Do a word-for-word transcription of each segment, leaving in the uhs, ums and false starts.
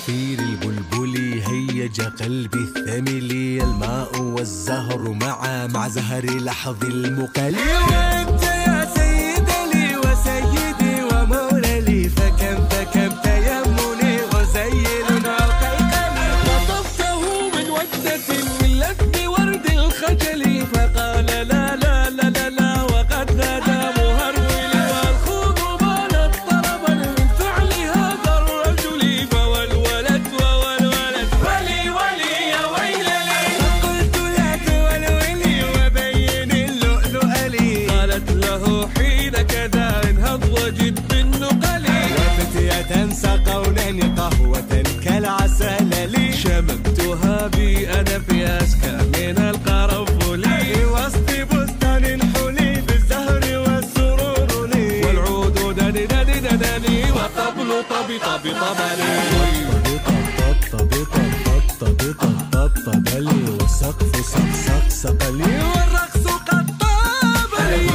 عصافير البلبل هيج قلبي الثمل، الماء والزهر معا مع زهر لحظ المقل. وانت يا سيد لي وسيدي ومولى لي، فكم فكم تيمني غزيل عقيقلي. خطفته من وجدة من لذ ورد الخجل، فقال لا لا لا لا لا وقد نادى مهرولي. والخوض بانت طربا من فعل هذا الرجل، فوالولد ووالولد ولي ولي يا ويللي. فقلت لا تولولي وبين اللؤلؤ لي، قالت له حين كذا انهض وجد بالنقل. وفتية سقونني قهوة كالعسل لي، شممتها بي أنا في أسكى من القرنفل، في وسط بستان حلي بالزهر والسرور لي. والعود دني دني دني والطبل طبي طبي طبلي. طبي طب طب طب طب طبلي، والسقف سق سق سقلي، والرقص قد طاب لي.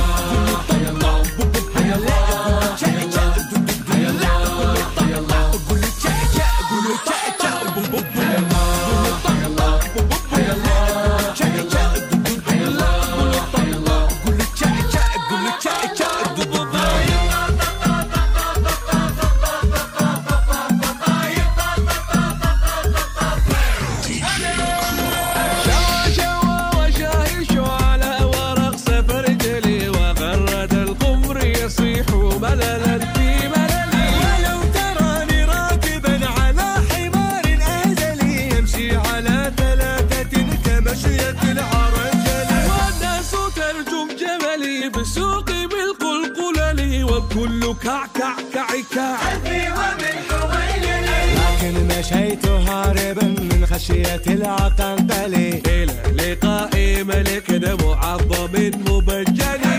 بسوقي بالقلقلة والكل كع كع كع كع قلبي ومن حويللي. لكن مشيت هاربا من خشية العقنقل، إلى لقاء ملك معظم مبجل.